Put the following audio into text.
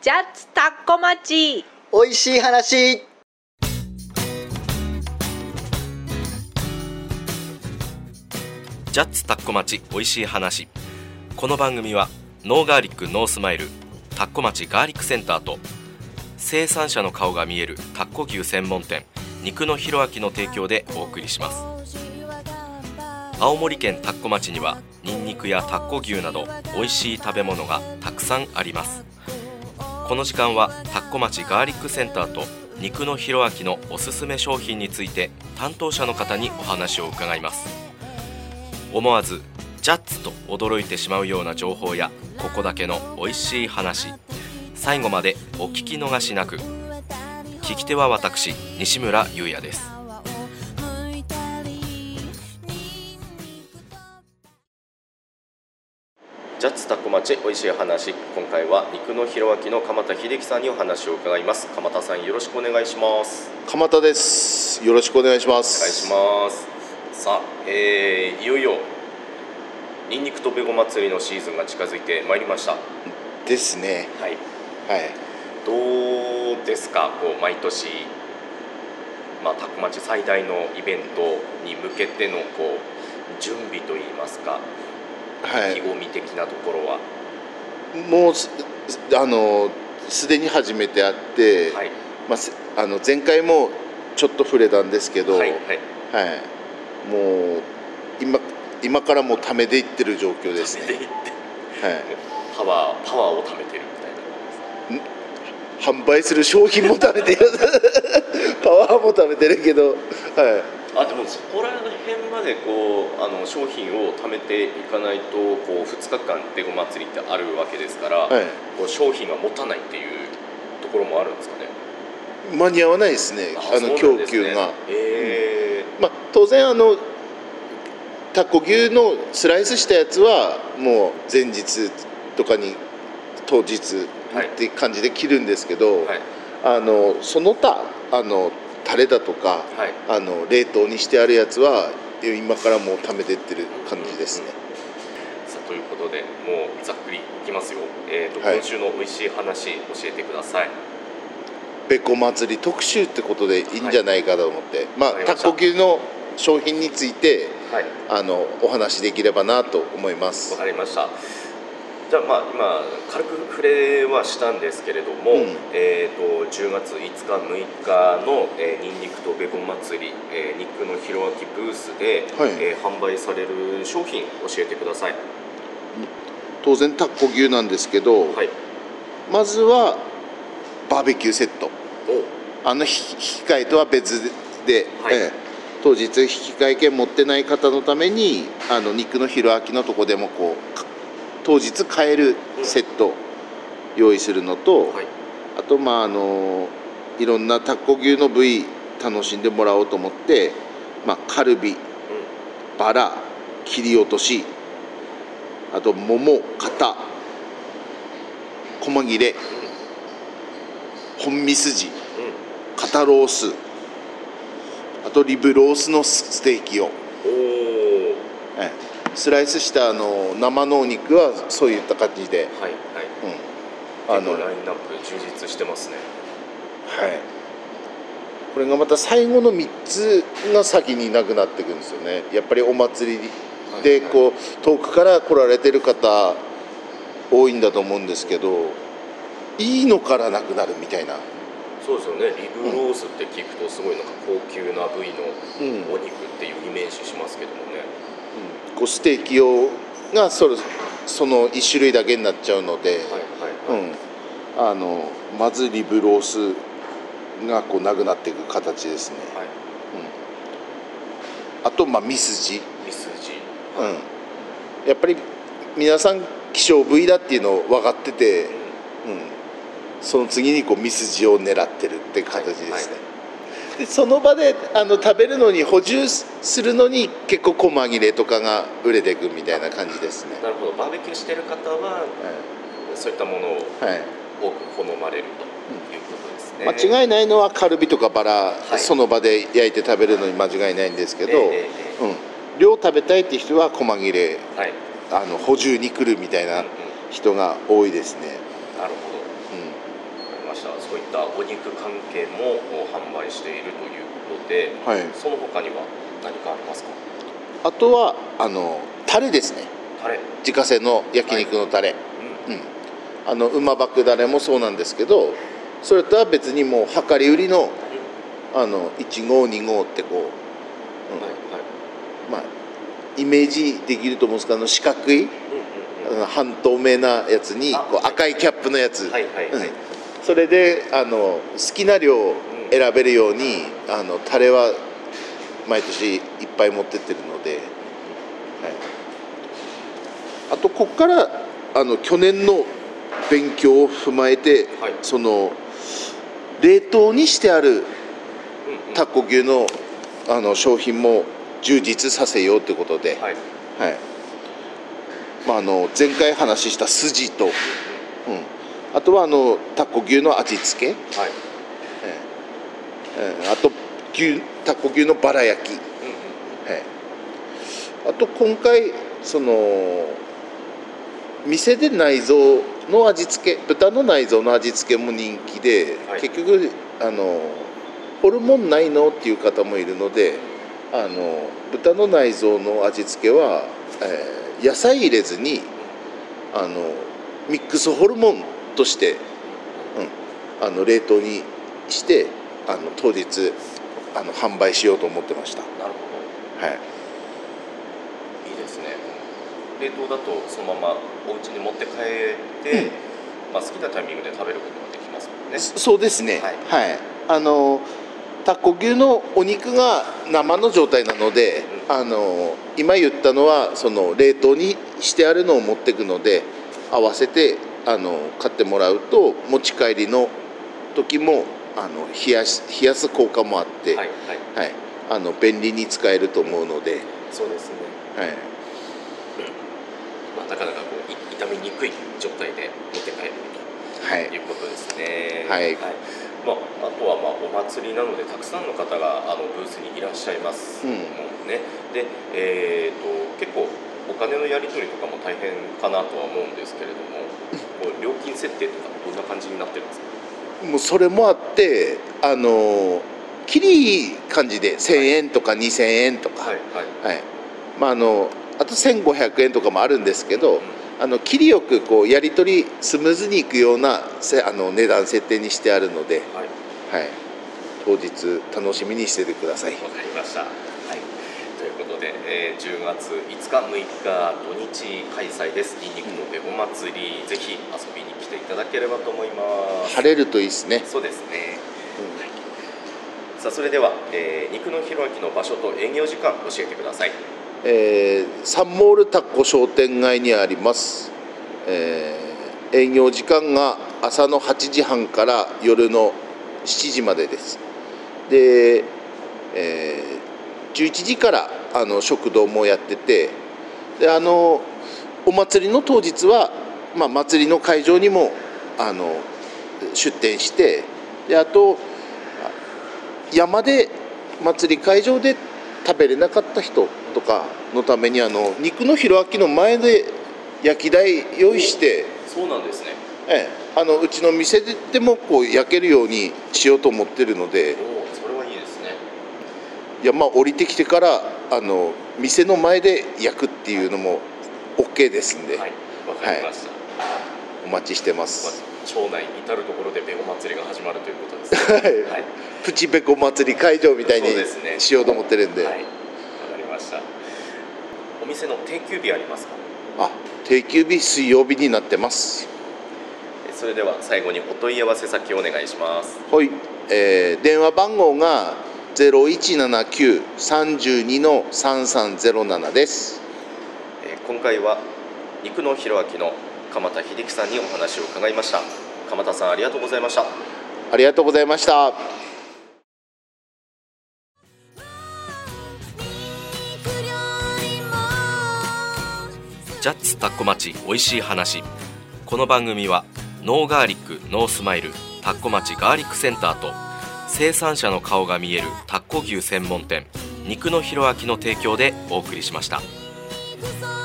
ジャッツタッコ町おいしい話。 ジャッツタッコ町おいしい話。この番組はノーガーリックノースマイルタッコ町ガーリックセンターと生産者の顔が見えるタッコ牛専門店肉のひろあきの提供でお送りします。青森県タッコ町にはニンニクやタッコ牛などおいしい食べ物がたくさんあります。この時間はタッコ町ガーリックセンターと肉のひろあきのおすすめ商品について担当者の方にお話を伺います。思わずジャッツと驚いてしまうような情報やここだけのおいしい話、最後までお聞き逃しなく。聞き手は私西村優也です。ジャッツタッコ町おいしい話。今回は肉のひろあきの鎌田秀樹さんにお話を伺います。鎌田さん、よろしくお願いします。 鎌田です。よろしくお願いしまお願いす。 します。さあ、いよいよニンニクとベゴ祭りのシーズンが近づいてまいりました。 ですね。 はい、 はい。 どうですか、こう毎年、タッコ町最大のイベントに向けてのこう準備といいますか、 はい。 意気込み的なところは。 もうすでに始めてあって、 はい、 前回もちょっと触れたんですけど、 はいはい、 もう今からもう貯めていってる状況ですね。 貯めていって、 はい。 パワーを貯めてるみたいな感じです。 販売する商品も貯めてるパワーも貯めてるけど、はい。 でもそこら辺までこう商品を貯めていかないとこう2日間ベゴ祭りってあるわけですから、 はい、 こう商品が持たないっていうところもあるんですかね。 間に合わないですね。供給が。当然タッコ牛のスライスしたやつはもう前日とかに当日って感じで切るんですけど、はい、その他タレだとか、はい、冷凍にしてあるやつは今からもう貯めてってる感じですね。 さあ、ということでもうざっくりいきますよ。今週のおいしい話教えてください。 ベコ祭り特集ってことでいいんじゃないかと思って、タッコ牛の商品について、はい、お話しできればなと思います。 わかりました。じゃあ今軽く触れはしたんですけれども、10月5日6日の、ニンニクとベゴ祭り、肉のひろあきブースで、はい、販売される商品教えてください。 当然タッコ牛なんですけど、はい、まずはバーベキューセット、引き換えとは別で、はい、当日引き換え券持ってない方のために肉のひろあきのとこでもこう当日買えるセット用意するのと、はい、あといろんなタッコ牛の部位楽しんでもらおうと思って、カルビ、バラ、切り落とし、あともも、肩、細切れ、本身筋、肩ロース、あとリブロースのステーキを、スライスした生のお肉はそういった感じで、 ラインナップ充実してますね。 はい。これがまた最後の3つが先になくなっていくんですよね。やっぱりお祭りでこう遠くから来られてる方多いんだと思うんですけど、いいのからなくなるみたいな。 そうですよね。リブロースって聞くとすごいなんか高級な部位のお肉っていうイメージしますけどもね。 こうステーキ用がその1種類だけになっちゃうので、まずリブロースがこうなくなっていく形ですね。はい、あとミスジ、やっぱり皆さん希少部位だっていうのを分かってて、その次にこうミスジを狙ってるって形ですね。でその場で食べるのに補充するのに結構細切れとかが売れていくみたいな感じですね。 なるほど。バーベキューしてる方は、そういったものを多く好まれるということですね。 間違いないのはカルビとかバラ、その場で焼いて食べるのに間違いないんですけど、量食べたいって人は細切れ、補充に来るみたいな人が多いですね。 なるほど。 りました。そういったお肉関係も販売しているということで、はい、その他には何かありますか？ あとはタレですね。 タレ、 自家製の焼肉のタレ、はい、馬爆ダレもそうなんですけど、それとは別にもう量り売りの1号2号ってこう、まあイメージできると思うんですけど、四角い、半透明なやつにこう赤いキャップのやつ、それで好きな量を選べるようにタレは毎年いっぱい持ってってるので、はい、あとここから去年の勉強を踏まえて、はい、その冷凍にしてあるタコ牛の商品も充実させようということで、はいはい、前回話した筋と、あとはタコ牛の味付け、はい、あとタコ牛のバラ焼き、はい、あと今回その店で内臓の味付け、豚の内臓の味付けも人気で、はい、結局ホルモンないのっていう方もいるので、豚の内臓の味付けは、野菜入れずにミックスホルモンとして、冷凍にして当日販売しようと思ってました。なるほど、はい、 いいですね。冷凍だとそのままお家に持って帰って、好きなタイミングで食べることができますもんね。 そうですね、はい、タコ牛のお肉が生の状態なので、今言ったのはその冷凍にしてあるのを持っていくので、合わせて買ってもらうと持ち帰りの時も冷やす効果もあって、はいはいはい、便利に使えると思うので、 そうですね、はい、なかなかこう傷みにくい状態で持って帰るということですね。はい、はい、あとはお祭りなのでたくさんの方がブースにいらっしゃいますもんね。で、結構お金のやり取りとかも大変かなとは思うんですけれども、料金設定とかどんな感じになってるんですか？ もうそれもあってきりいい感じで1000円とか2000円とか、はいはいはい、あと1500円とかもあるんですけど、きりよくこうやり取りスムーズにいくような値段設定にしてあるので、はいはい、当日楽しみにしててください。 わかりました、はい、ということで、10月5日6日土日開催です。ニンニクのベゴ祭り、ぜひ遊びに来ていただければと思います。 晴れるといいですね。 そうですね、はい、さあそれでは、肉の弘明の場所と営業時間教えてください。 サンモールタコ商店街にあります、営業時間が朝の8時半から夜の7時までです。で、11時から食堂もやってて、でお祭りの当日は、祭りの会場にも出店して、であと山で祭り会場で食べれなかった人とかのために肉の弘明の前で焼き台用意して、 そうなんですね、 うちの店でもこう焼けるようにしようと思ってるので、 それはいいですね。 山降りてきてから店の前で焼くっていうのも OK ですんで、 はい、わかりました、 お待ちしてます。 町内至るところでベゴ祭りが始まるということですね。はい、 プチベゴ祭り会場みたいにしようと思ってるんで。 はい、わかりました。お店の定休日ありますか？ 定休日水曜日になってます。 それでは最後にお問い合わせ先をお願いします。 はい、電話番号が 0179-32-3307 です。 今回は肉の弘明の鎌田秀樹さんにお話を伺いました。鎌田さん、ありがとうございました。 ありがとうございました。 ジャッツタッコ町おいしい話。この番組はノーガーリックノースマイルタッコ町ガーリックセンターと生産者の顔が見えるタッコ牛専門店肉の弘明の提供でお送りしました。